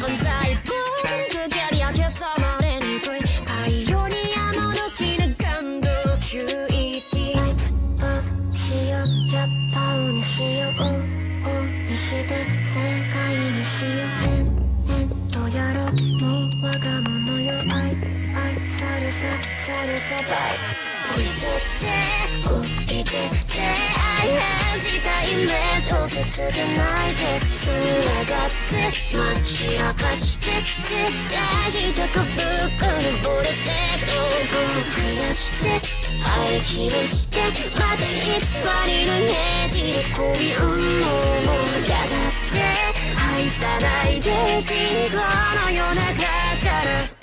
반사의 그 결의약해서 말해내고의 바이오니아 모두 감독주의愛したイメージをつけないでつながって街明かして大事とこぶっくるぼれて僕がして愛切るしてまた偽りのねじれこういうのもやがって愛さないで人道のような確から